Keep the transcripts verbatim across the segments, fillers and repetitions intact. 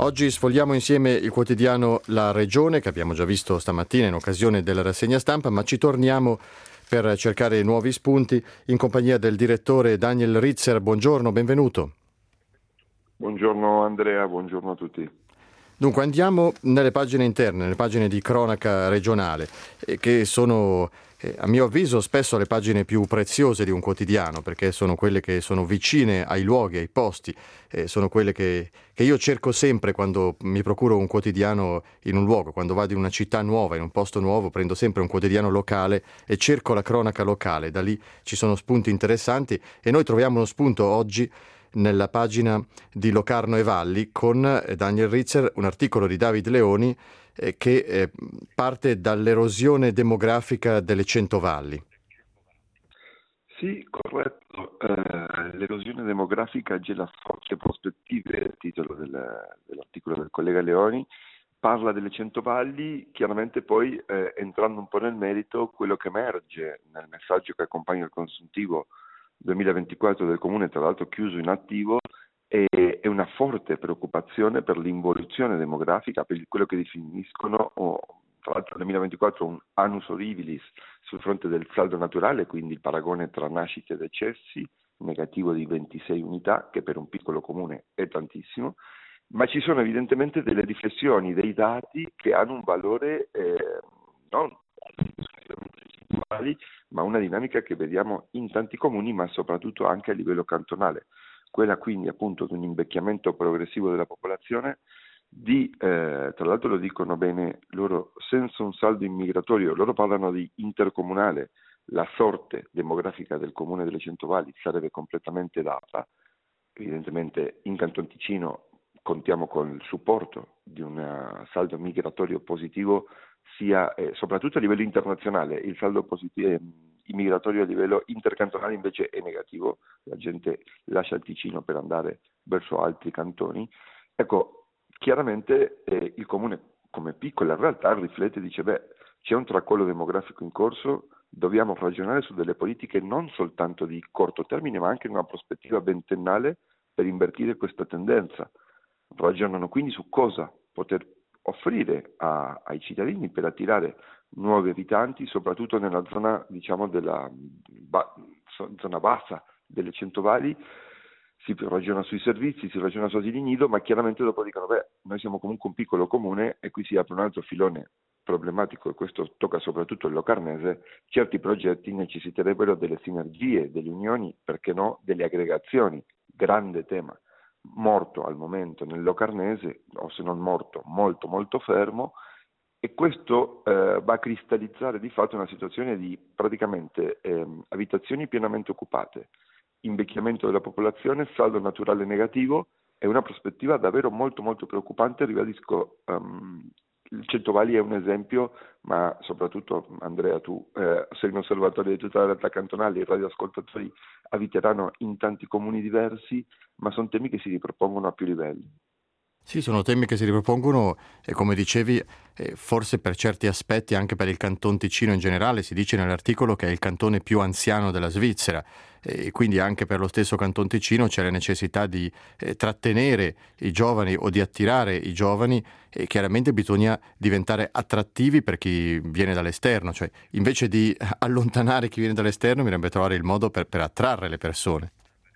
Oggi sfogliamo insieme il quotidiano La Regione, che abbiamo già visto stamattina in occasione della rassegna stampa, ma ci torniamo per cercare nuovi spunti in compagnia del direttore Daniel Ritzer. Buongiorno, benvenuto. Buongiorno Andrea, buongiorno a tutti. Dunque andiamo nelle pagine interne, nelle pagine di cronaca regionale, eh, che sono eh, a mio avviso spesso le pagine più preziose di un quotidiano, perché sono quelle che sono vicine ai luoghi, ai posti, eh, sono quelle che, che io cerco sempre quando mi procuro un quotidiano in un luogo, quando vado in una città nuova, in un posto nuovo, prendo sempre un quotidiano locale e cerco la cronaca locale. Da lì ci sono spunti interessanti e noi troviamo uno spunto oggi nella pagina di Locarno e Valli con Daniel Ritzer, un articolo di David Leoni eh, che eh, parte dall'erosione demografica delle cento valli. Sì, corretto. Eh, l'erosione demografica gela forti prospettive, il titolo del, dell'articolo del collega Leoni, parla delle cento valli, chiaramente poi eh, entrando un po' nel merito, quello che emerge nel messaggio che accompagna il consuntivo duemilaventiquattro del Comune, tra l'altro chiuso in attivo, è, è una forte preoccupazione per l'involuzione demografica, per quello che definiscono, oh, tra l'altro nel duemilaventiquattro, un annus horribilis sul fronte del saldo naturale, quindi il paragone tra nascite e decessi, negativo di ventisei unità, che per un piccolo comune è tantissimo, ma ci sono evidentemente delle riflessioni, dei dati che hanno un valore eh, non ma una dinamica che vediamo in tanti comuni, ma soprattutto anche a livello cantonale. Quella quindi appunto di un invecchiamento progressivo della popolazione, di, eh, tra l'altro lo dicono bene loro, senza un saldo immigratorio, loro parlano di intercomunale, la sorte demografica del comune delle Cento Valli sarebbe completamente data. Evidentemente in Canton Ticino contiamo con il supporto di un saldo migratorio positivo, sia eh, soprattutto a livello internazionale. Il saldo positivo, eh, immigratorio a livello intercantonale invece è negativo, la gente lascia il Ticino per andare verso altri cantoni. Ecco, chiaramente eh, il comune come piccola realtà riflette e dice, beh, c'è un tracollo demografico in corso, dobbiamo ragionare su delle politiche non soltanto di corto termine, ma anche in una prospettiva ventennale per invertire questa tendenza. Ragionano quindi su cosa poter offrire a, ai cittadini per attirare nuovi abitanti, soprattutto nella zona, diciamo, della ba, zona bassa delle Cento Valli. Si ragiona sui servizi, si ragiona su asili nido, ma chiaramente dopo dicono, beh, noi siamo comunque un piccolo comune e qui si apre un altro filone problematico, e questo tocca soprattutto il locarnese. Certi progetti necessiterebbero delle sinergie, delle unioni, perché no, delle aggregazioni. Grande tema, morto al momento nel locarnese, o se non morto, molto molto fermo, e questo eh, va a cristallizzare di fatto una situazione di praticamente eh, abitazioni pienamente occupate, invecchiamento della popolazione, saldo naturale negativo, è una prospettiva davvero molto molto preoccupante. Ribadisco, um, il Cento Valli è un esempio, ma soprattutto Andrea, tu eh, sei un osservatore di tutta la realtà cantonale, i radioascoltatori abiteranno in tanti comuni diversi, ma sono temi che si ripropongono a più livelli. Sì, sono temi che si ripropongono e, come dicevi, eh, forse per certi aspetti anche per il Canton Ticino in generale. Si dice nell'articolo che è il cantone più anziano della Svizzera e quindi anche per lo stesso Canton Ticino c'è la necessità di eh, trattenere i giovani o di attirare i giovani, e chiaramente bisogna diventare attrattivi per chi viene dall'esterno, cioè invece di allontanare chi viene dall'esterno bisognerebbe trovare il modo per, per attrarre le persone.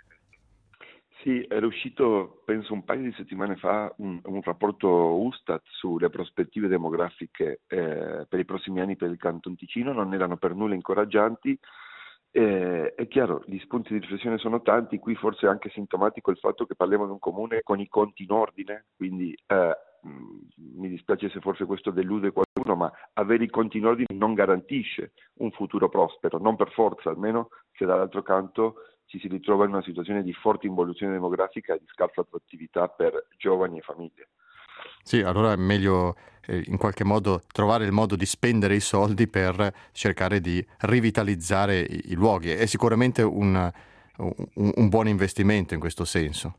Sì, era uscito, penso un paio di settimane fa, un, un rapporto Ustat sulle prospettive demografiche eh, per i prossimi anni per il Canton Ticino, non erano per nulla incoraggianti. Eh, è chiaro, gli spunti di riflessione sono tanti, qui forse è anche sintomatico il fatto che parliamo di un comune con i conti in ordine, quindi eh, mh, mi dispiace se forse questo delude qualcuno, ma avere i conti in ordine non garantisce un futuro prospero, non per forza, almeno se dall'altro canto ci si ritrova in una situazione di forte involuzione demografica e di scarsa attrattività per giovani e famiglie. Sì, allora è meglio eh, in qualche modo trovare il modo di spendere i soldi per cercare di rivitalizzare i, i luoghi. È sicuramente un, un, un buon investimento in questo senso.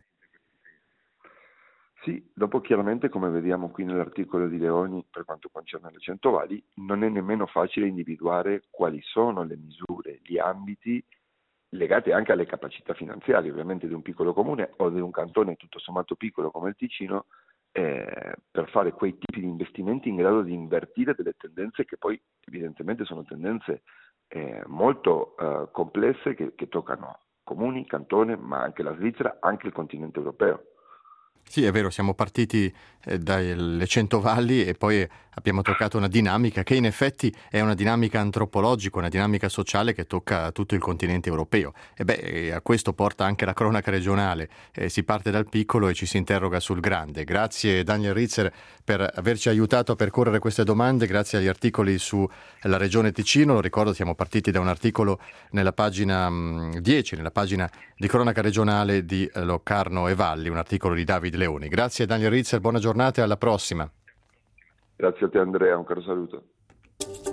Sì, dopo chiaramente, come vediamo qui nell'articolo di Leoni per quanto concerne le Cento Valli, non è nemmeno facile individuare quali sono le misure, gli ambiti legati anche alle capacità finanziarie ovviamente di un piccolo comune o di un cantone tutto sommato piccolo come il Ticino, eh, per fare quei tipi di investimenti in grado di invertire delle tendenze che poi evidentemente sono tendenze eh, molto eh, complesse che, che toccano comuni, cantone, ma anche la Svizzera, anche il continente europeo. Sì, è vero, siamo partiti eh, dalle cento valli e poi abbiamo toccato una dinamica che in effetti è una dinamica antropologica, una dinamica sociale che tocca tutto il continente europeo. E beh, eh, a questo porta anche la cronaca regionale. Eh, si parte dal piccolo e ci si interroga sul grande. Grazie Daniel Ritzer per averci aiutato a percorrere queste domande, grazie agli articoli sulla regione Ticino. Lo ricordo, siamo partiti da un articolo nella pagina mh, dieci, nella pagina di cronaca regionale di eh, Locarno e Valli, un articolo di Davide Leoni. Grazie Daniel Ritzer, buona giornata e alla prossima. Grazie a te Andrea, un caro saluto.